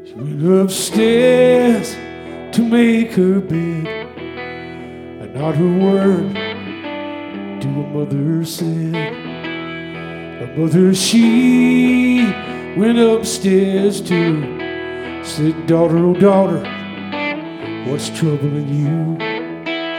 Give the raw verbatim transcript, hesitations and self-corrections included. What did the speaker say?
Went upstairs to make her bed, and not a word to her mother said. Her mother, she went upstairs too, said, daughter, oh daughter, what's troubling you?